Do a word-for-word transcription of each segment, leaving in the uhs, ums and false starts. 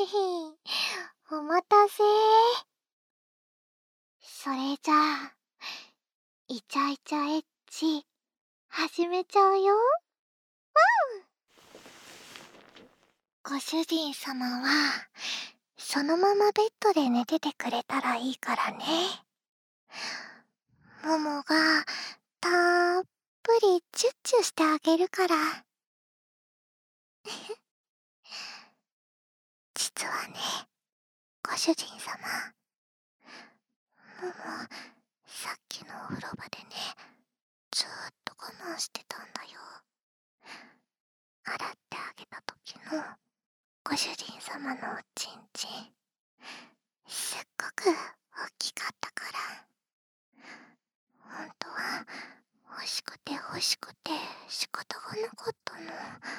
お待たせ。それじゃあ、イチャイチャエッチ、始めちゃうよ。ご主人様は、そのままベッドで寝ててくれたらいいからね。ももが、たっぷりチュッチュしてあげるから。実はね、ご主人様、もも、さっきのお風呂場でね、ずーっと我慢してたんだよ。洗ってあげた時のご主人様のおちんちん、すっごく大きかったから。ほんとは欲しくて欲しくて仕方がなかったの。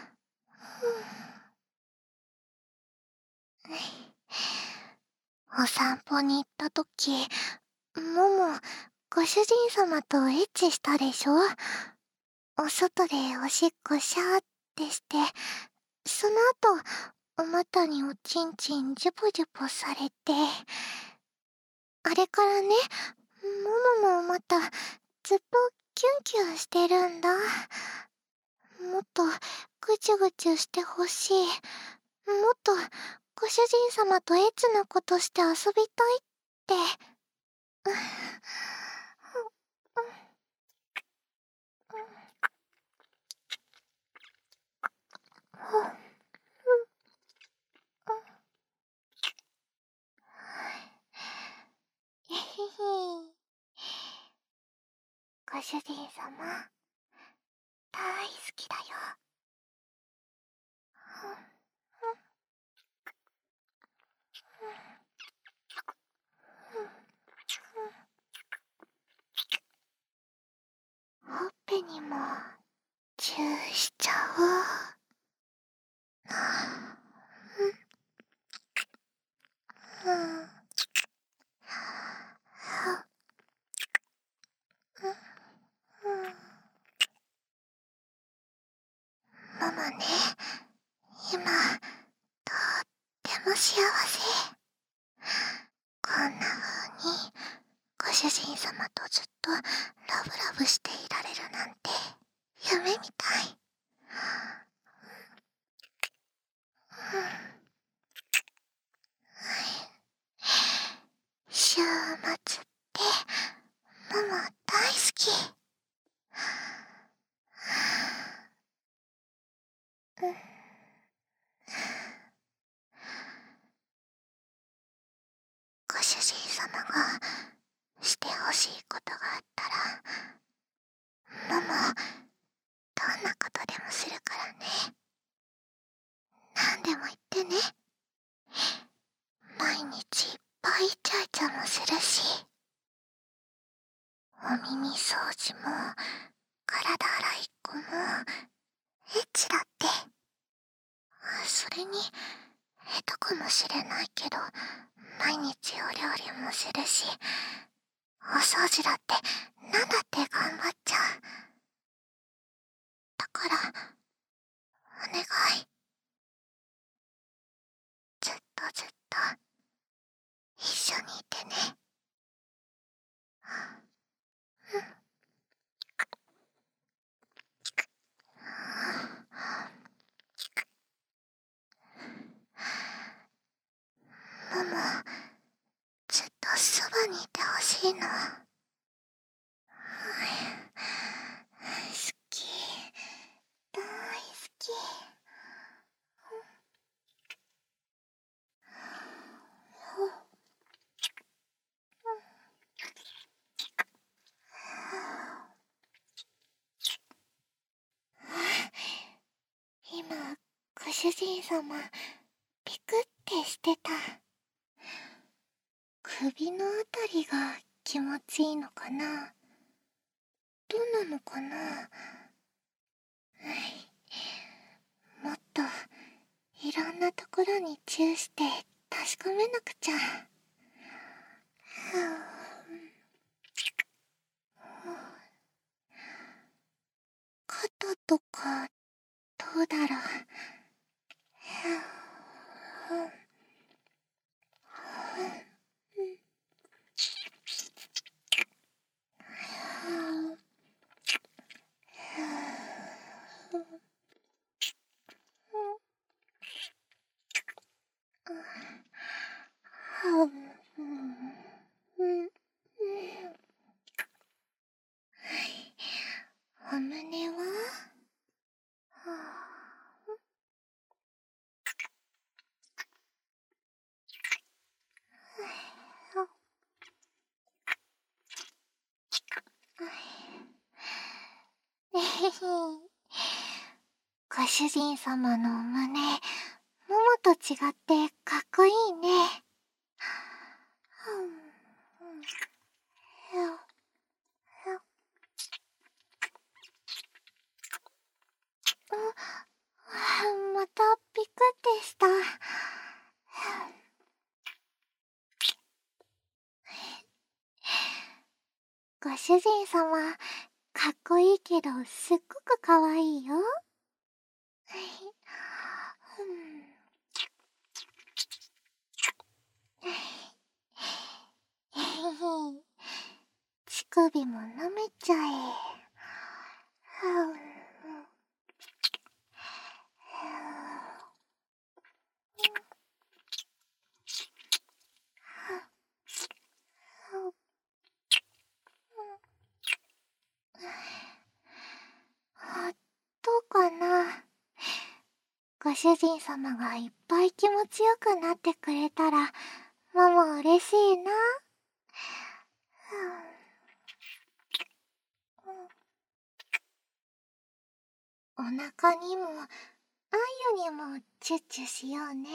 うん、お散歩に行った時、もも、ご主人様とエッチしたでしょ。お外でおしっこシャーってして、その後、お股におちんちんジュポジュポされて、あれからね、もものお股、ずっとキュンキュンしてるんだ。もっとぐちゅぐちゅしてほしい。もっとご主人様とエッチなことして遊びたいって。えへへ。ご主人様、大好きだよ。ほっぺにもチューしちゃおう。うん。ママね、今、とっても幸せ。こんな風に、ご主人様とずっとラブラブしていられるなんて、夢みたい。週末ってママ大好き。うん、ご主人様がしてほしいことがあったら、ママどんなことでもするからね。何でも言ってね。毎日いっぱいイチャイチャもするし、お耳掃除も体洗いっこもエッチだって。それに下手かもしれないけど、毎日お料理もするし、お掃除だってなんだって頑張っちゃう。だからお願い、ずっとずっと一緒にいてね。もも、ずっとそばにいてほしいの。好き、大好き。今、ご主人様、ピクってしてた。首のあたりが気持ちいいのかな。どうなのかな。もっといろんなところにチューして確かめなくちゃ。肩とかどうだろう。 主人様の胸、ももと違ってかっこいいね。またピクってした。ご主人様、かっこいいけどすっごくかわいいよ。乳首も舐めちゃえ。どうかな。ご主人様がいっぱい気持ちよくなってくれたら、もも嬉しいな。お腹にも、あんゆにもチュッチュしようね。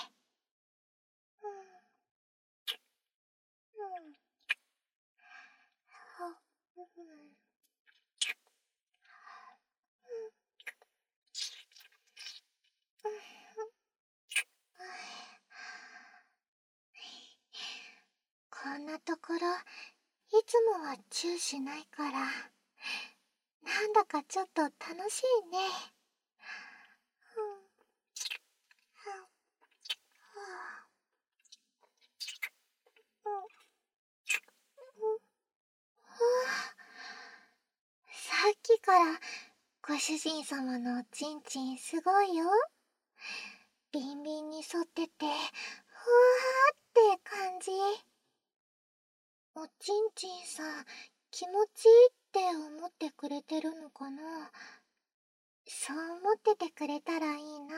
こんなところ、いつもはチューしないから、なんだかちょっと楽しいね。さっきからご主人様のおちんちんすごいよ。ビンビンに沿ってて、ふわーって感じ。おちんちんさん、気持ちいいって思ってくれてるのかな。そう思っててくれたらいいな。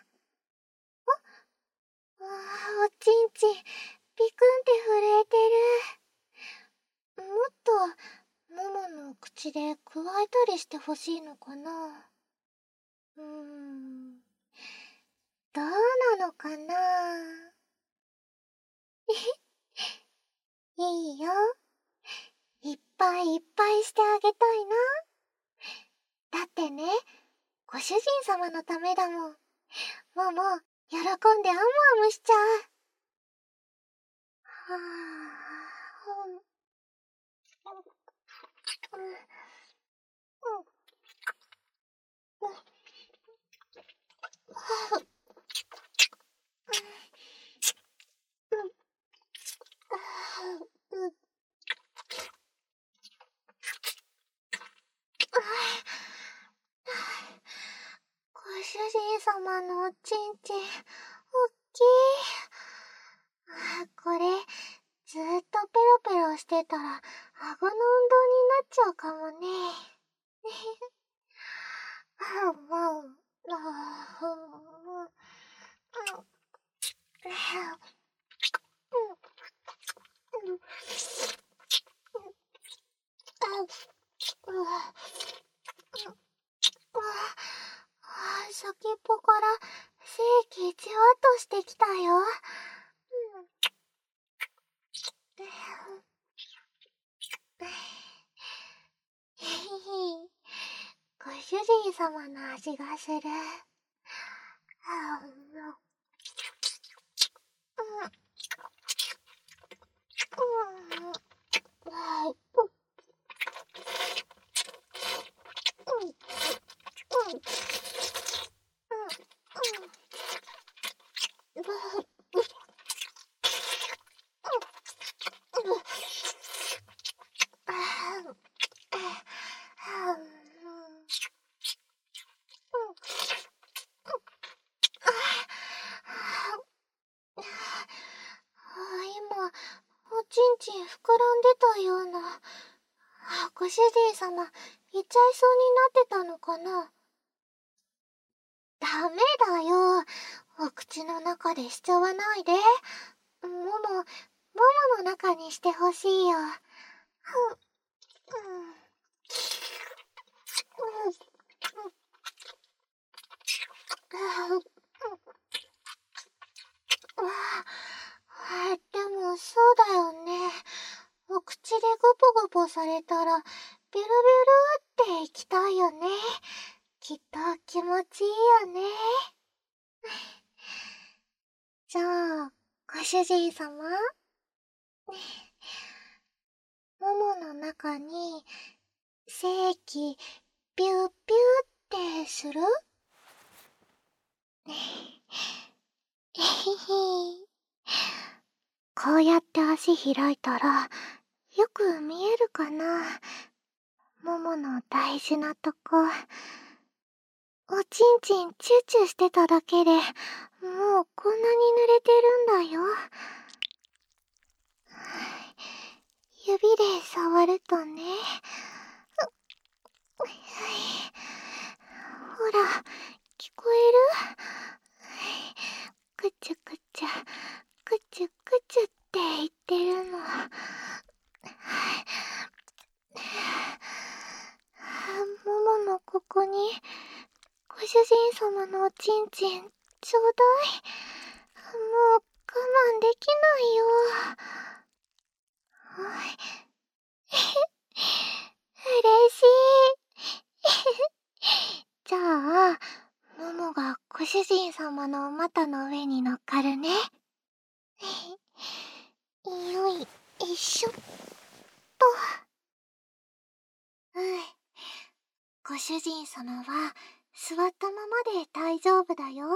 あ、わあ、おちんちん、ピクンって震えてる。もっと、ももの口でくわえたりしてほしいのかな。うーん、どうなのかな。いいよ。いっぱいいっぱいしてあげたいな。だってね、ご主人様のためだもん。もも、喜んであむあむしちゃう。はぁ、うん、うん、うん、うん、ご主人様のおちんちん、おっきい。あ、これ、ずーっとペロペロしてたら、顎の運動になっちゃうかもね。あ、もう、あ、うん、うん、先っぽから精液じわっとしてきたよ。ご主人様の味がする。今、おちんちん膨らんでたような。ご主人様、いっちゃいそうになってたのかな。ダメだよ。お口の中でしちゃわないで。もも、ももの中にしてほしいよ。うん、うん、うん、 あ、でもそうだよね。お口でゴポゴポされたら、ビュルビュルって行きたいよね。きっと気持ちいいよね。じゃあ、ご主人様、ももの中に、精液、ビュービューってする？えへへ。こうやって足開いたら、よく見えるかな。ももの大事なとこ。おちんちんチューチューしてただけで、もうこんなに濡れてるんだよ。指で触るとね。ほら、聞こえる？くちゅくちゅ、くちゅくちゅって言ってるの。もものここに、ご主人様のおちんちん、ちょうだい。もう我慢できないよ。嬉しい。じゃあ、ももがご主人様の股の上に乗っかるね。よいしょっと。うん。ご主人様は座ったままで大丈夫だよ。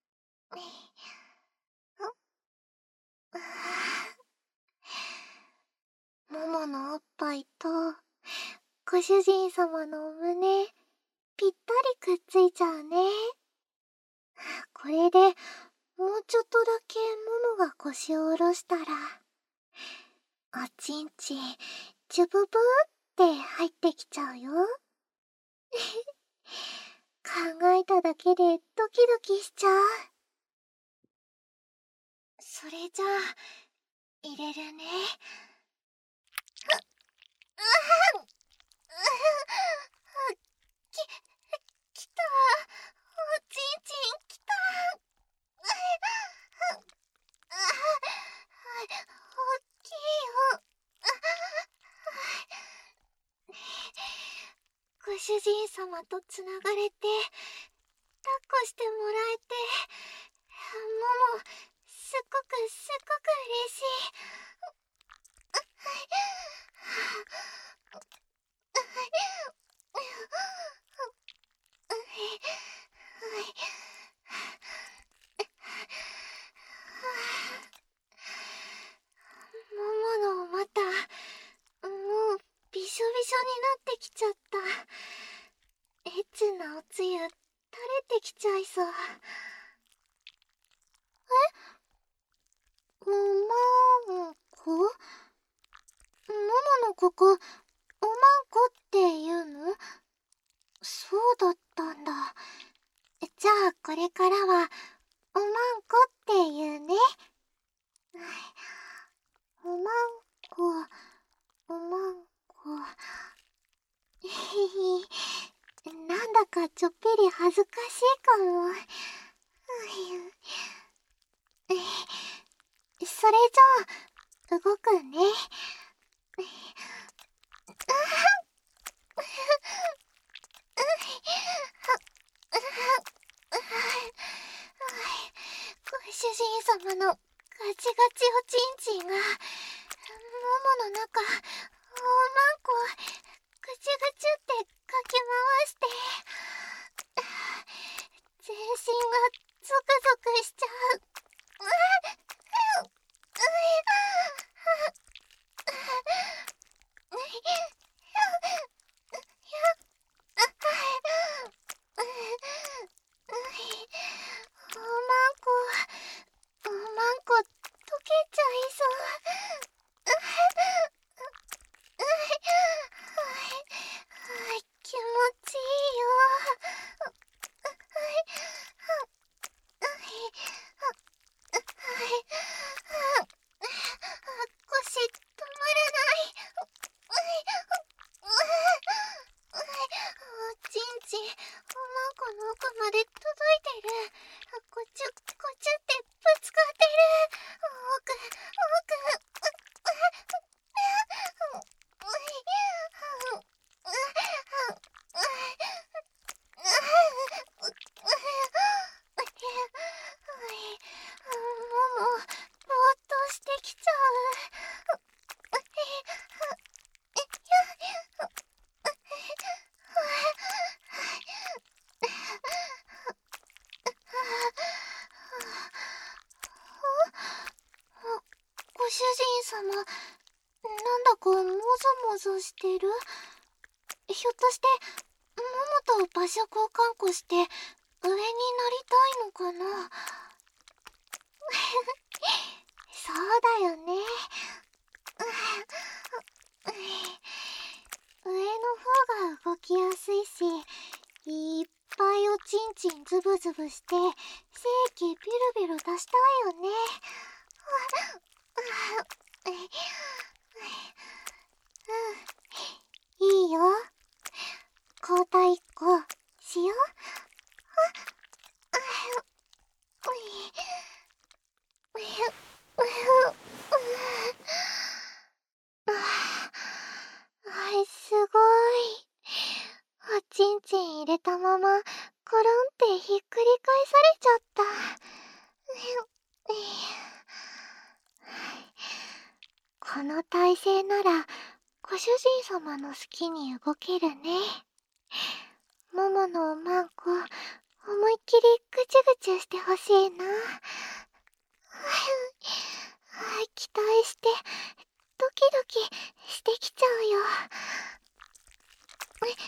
もものおっぱいとご主人様のお胸ぴったりくっついちゃうね。これでもうちょっとだけももが腰を下ろしたら、おちんちんジュブブーって入ってきちゃうよ。考えただけでドキドキしちゃう。それじゃあ入れるね。うっ、き、きた。おちんちんきた。おっきいよ。ご主人様とつながれて、抱っこしてもらえて、もも、すっごくすっごく嬉しい。もものまた、もうびしょびしょになってきちゃった。エッチなおつゆ垂れてきちゃいそう。え？おまんこ？もものここ、おまんこって言うの？そうだったんだ。じゃあこれからは、おまんこって言うね。おまんこ、おまんこ。へへ、なんだかちょっぴり恥ずかしいかも。それじゃあ、動くね。ご主人様のガチガチおちんちんが、ももの中、おまんこ、ぐちゅぐちゅってかき回して、全身がゾクゾクしちゃう。おまんこ、おまんこ溶けちゃいそう。気持ちいいよ。 主人様、なんだかもぞもぞしてる？ひょっとして桃と場所交換庫して上になりたいのかな？そうだよね。上の方が動きやすいし、いっぱいおちんちんズブズブして精気ビルビル出したいよね。うん、いいよ。交代っこしよう。はい、すごい。おちんちん入れたままコロンってひっくり返されちゃった。この体勢ならご主人様の好きに動けるね。もものおまんこ思いっきりぐちゅぐちゅしてほしいな。期待してドキドキしてきちゃうよ。う、う、う、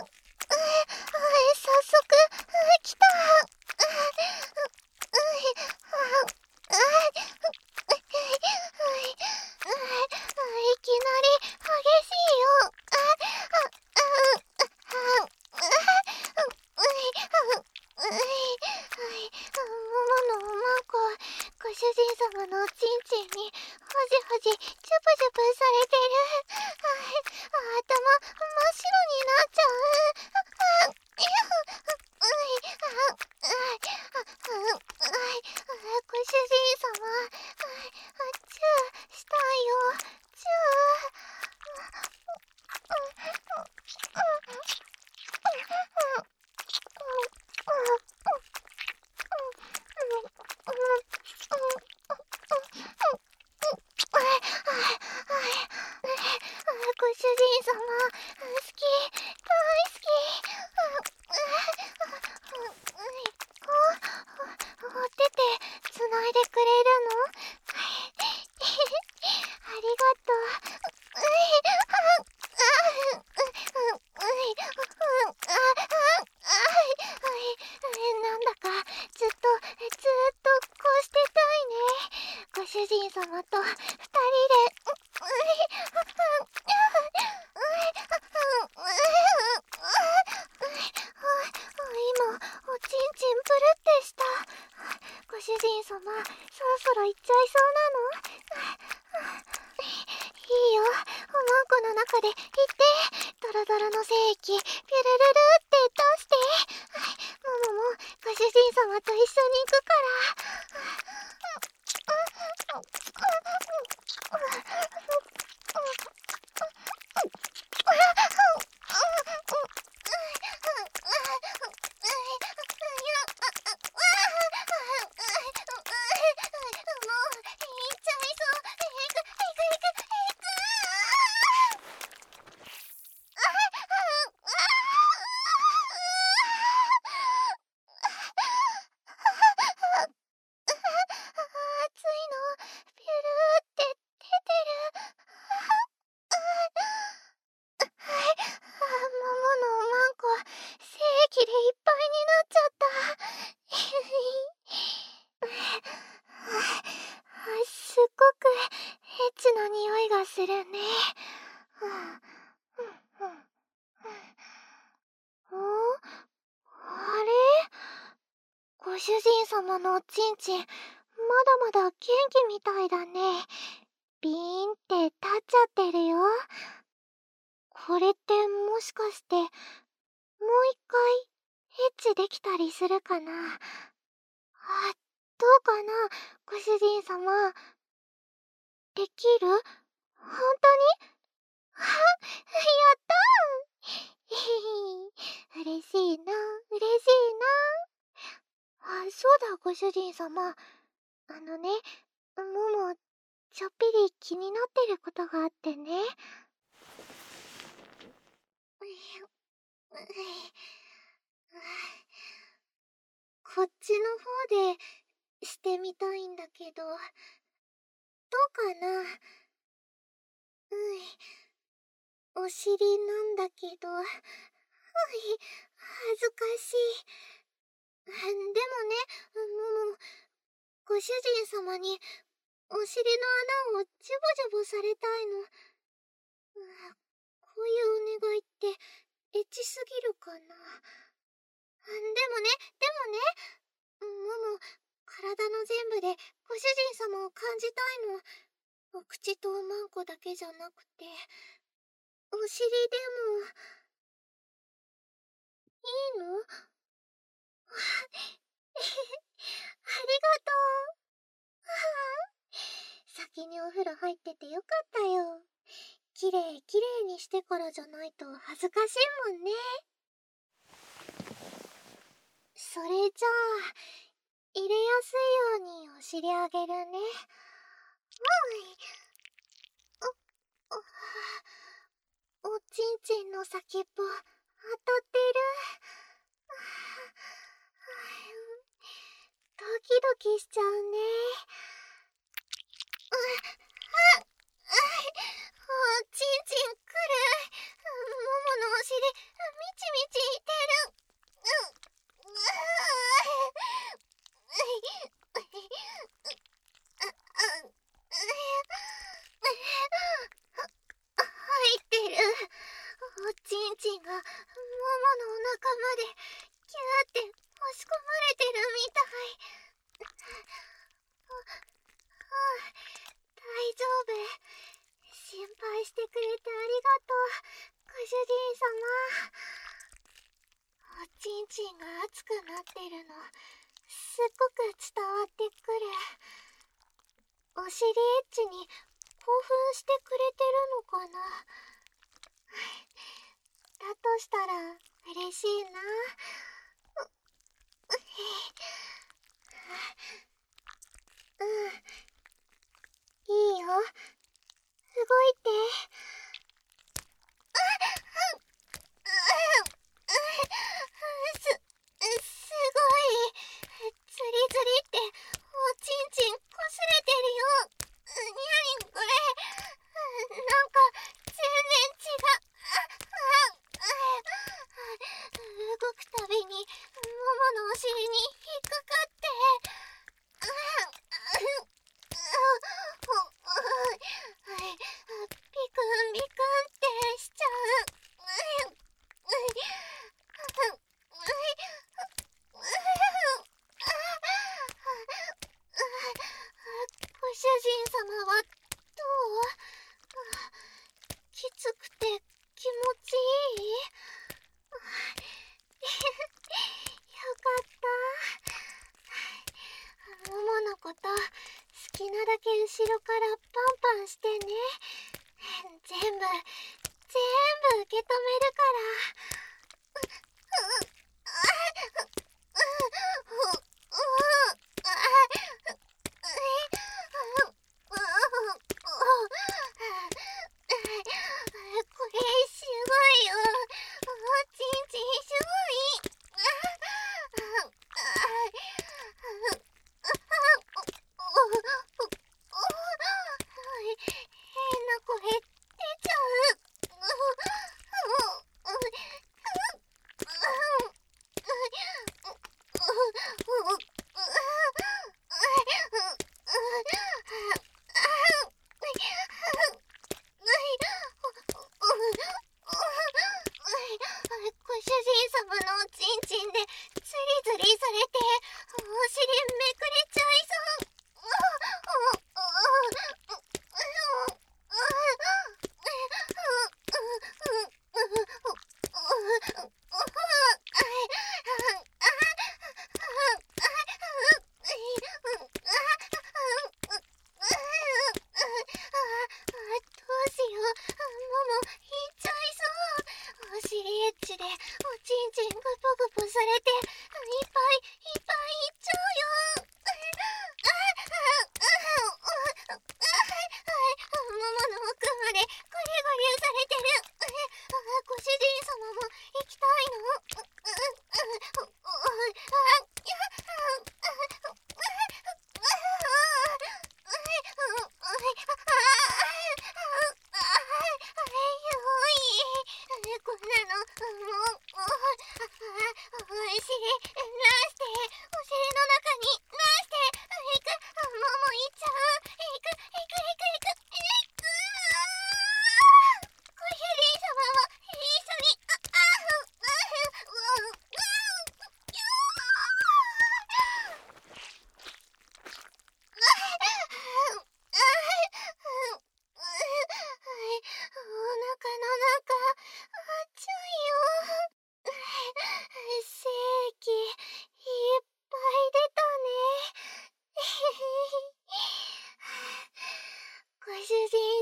早速来た。いきなり激しいよ。桃のおまんこ、ご主人様のおちんちんにほじほじジュブジュブされてる。頭真っ白になっちゃう。ご主人様、チューしたいよ。チュご主人様、好き、大好き。お手手つないでくれるの？ありがとう。なんだかずっとずっとこうしてたいね。ご主人様と二人で。今おちんちんプルってした。ご主人様、そろそろ行っちゃいそうなの？いいよ、おまんこの中で行って、ドロドロの精液ピュルルルって出して。もももご主人様と一緒に行くから。すっごくエッチな匂いがするね。お？あれ？ご主人様のおちんちん、まだまだ元気みたいだね。ビーンって立っちゃってるよ。これってもしかして、もう一回エッチできたりするかな？あ、どうかな、ご主人様。できる？本当に？あ、やったー嬉しいな、嬉しいな。あ、そうだ、ご主人様。あのね、もも、ちょっぴり気になってることがあってね。こっちの方でしてみたいんだけど、 かな。うい、お尻なんだけど、うい、恥ずかしい。でもね、もも、ご主人様にお尻の穴をジュボジュボされたいの。こういうお願いってエッチすぎるかな。でもね、でもね、もも、体の全部でご主人様を感じたいの。お口とおまんこだけじゃなくて、お尻でも、いいの？ありがとう。先にお風呂入っててよかったよ。きれいきれいにしてからじゃないと恥ずかしいもんね。それじゃあ、入れやすいようにお尻あげるね。うん。お、おちんちんの先っぽ、当たってる。ドキドキしちゃうね。う、あ、あ、おちんちんくる。もものお尻、みちみちいてる。うん、入ってる。おちんちんがもものお腹までキューって押し込まれてるみたい。大丈夫。心配してくれてありがとう、ご主人様。おちんちんが熱くなってるの、すっごく伝わってくる。お尻エッチに興奮してくれてるのかな。だとしたら嬉しいな。うん、いいよ、動いて。す、すごい。ズリズリっておちんちんこすれてるよ。にゃにこれ。なんか全然違う。動くたびにもものお尻に引っかかって。ピクンピクンってしちゃう。ご主人様はどう？きつくて気持ちいい？よかった。もものこと好きなだけ後ろからパンパンしてね。全部全部受け止めるから。これすごいよ。おちんちんすごい。変な声出ちゃう。 主人